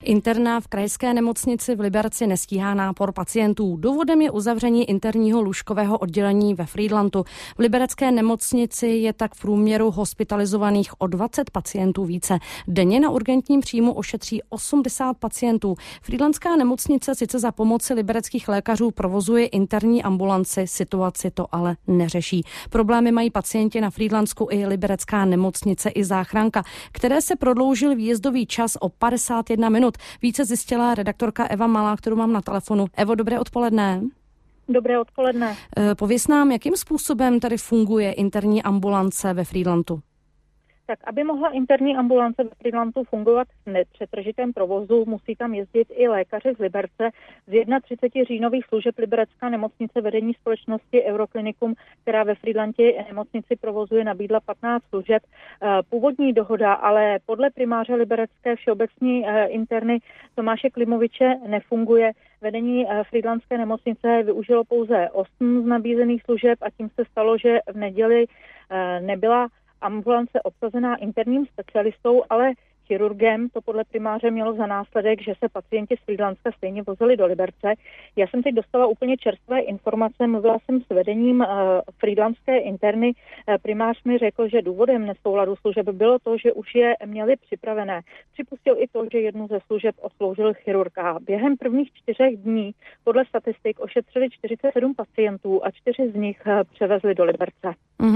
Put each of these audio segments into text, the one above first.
Interna v krajské nemocnici v Liberci nestíhá nápor pacientů. Důvodem je uzavření interního lůžkového oddělení ve Frýdlantu. V liberecké nemocnici je tak v průměru hospitalizovaných o 20 pacientů více. Denně na urgentním příjmu ošetří 80 pacientů. Frýdlantská nemocnice sice za pomoci libereckých lékařů provozuje interní ambulanci, situaci to ale neřeší. Problémy mají pacienti na Frýdlantsku i liberecká nemocnice i záchranka, které se prodloužil výjezdový čas o 51 minut. Více zjistila redaktorka Eva Malá, kterou mám na telefonu. Evo, dobré odpoledne. Dobré odpoledne. Pověz nám, jakým způsobem tady funguje interní ambulance ve Frýdlantu? Tak, aby mohla interní ambulance ve Frýdlantu fungovat v nepřetržitém provozu, musí tam jezdit i lékaři z Liberce. Z 31 říjnových služeb liberecká nemocnice vedení společnosti Euroklinikum, která ve Frýdlantě nemocnici provozuje, nabídla 15 služeb. Původní dohoda, ale podle primáře liberecké všeobecní interny Tomáše Klimoviče nefunguje. Vedení frýdlantské nemocnice využilo pouze 8 z nabízených služeb a tím se stalo, že v neděli nebyla ambulance obsazená interním specialistou, ale chirurgem. To podle primáře mělo za následek, že se pacienti z Frýdlantska stejně vozili do Liberce. Já jsem teď dostala úplně čerstvé informace, mluvila jsem s vedením frýdlantské interny. Primář mi řekl, že důvodem nesouladu služeb bylo to, že už je měli připravené. Připustil i to, že jednu ze služeb obsloužil chirurg. A během prvních 4 dní podle statistik ošetřili 47 pacientů a 4 z nich převezli do Liberce.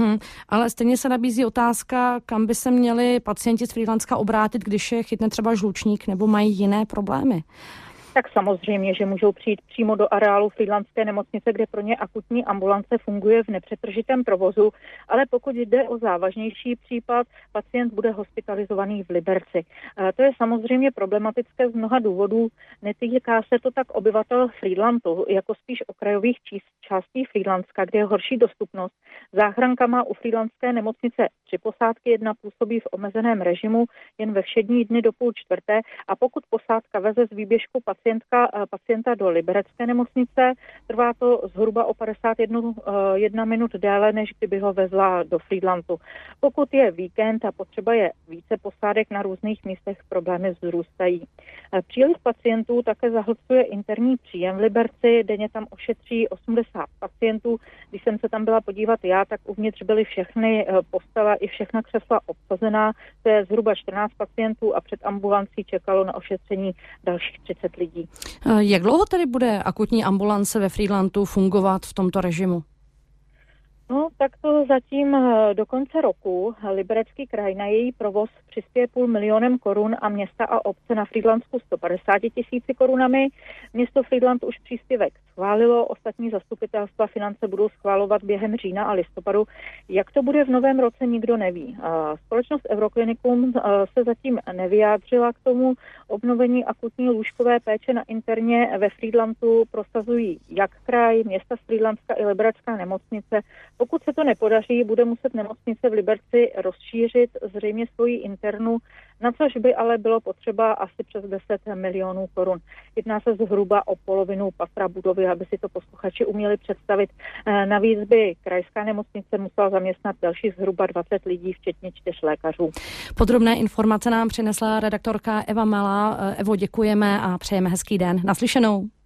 Ale stejně se nabízí otázka, kam by se měli pacienti z Frýdlantska obrátit, když je chytne třeba žlučník nebo mají jiné problémy. Tak samozřejmě, že můžou přijít přímo do areálu frýdlantské nemocnice, kde pro ně akutní ambulance funguje v nepřetržitém provozu, ale pokud jde o závažnější případ, pacient bude hospitalizovaný v Liberci. To je samozřejmě problematické z mnoha důvodů. Netýká se to tak obyvatel Frýdlantu, jako spíš okrajových částí Frýdlantska, kde je horší dostupnost. Záchranka má u frýdlantské nemocnice 3 posádky, jedna působí v omezeném režimu jen ve všední dny do 3:30 a pokud posádka veze z výběžku pacienta do liberecké nemocnice, trvá to zhruba o 51 minut déle, než kdyby ho vezla do Frýdlantu. Pokud je víkend a potřeba je více posádek na různých místech, problémy vzrůstají. Příliv pacientů také zahlcuje interní příjem v Liberci, denně tam ošetří 80 pacientů. Když jsem se tam byla podívat já, tak uvnitř byly všechny postele i všechna křesla obsazená. To je zhruba 14 pacientů a před ambulancí čekalo na ošetření dalších 30 lidí. Jak dlouho tedy bude akutní ambulance ve Frýdlantu fungovat v tomto režimu? No, tak to zatím do konce roku. Liberecký kraj na její provoz přispěje 500 000 korun a města a obce na Frýdlantsku 150 000 korunami. Město Frýdlant už příspěvek schválilo, ostatní zastupitelstva finance budou schválovat během října a listopadu. Jak to bude v novém roce, nikdo neví. Společnost Euroklinikum se zatím nevyjádřila k tomu. Obnovení akutní lůžkové péče na interně ve Frýdlantu prosazují jak kraj, města Frýdlantska i liberecká nemocnice. Pokud se to nepodaří, bude muset nemocnice v Liberci rozšířit zřejmě svoji internu, na což by ale bylo potřeba asi přes 10 milionů korun. Jedná se zhruba o polovinu patra budovy, aby si to posluchači uměli představit. Navíc by krajská nemocnice musela zaměstnat další zhruba 20 lidí, včetně 4 lékařů. Podrobné informace nám přinesla redaktorka Eva Malá. Evo, děkujeme a přejeme hezký den. Naslyšenou.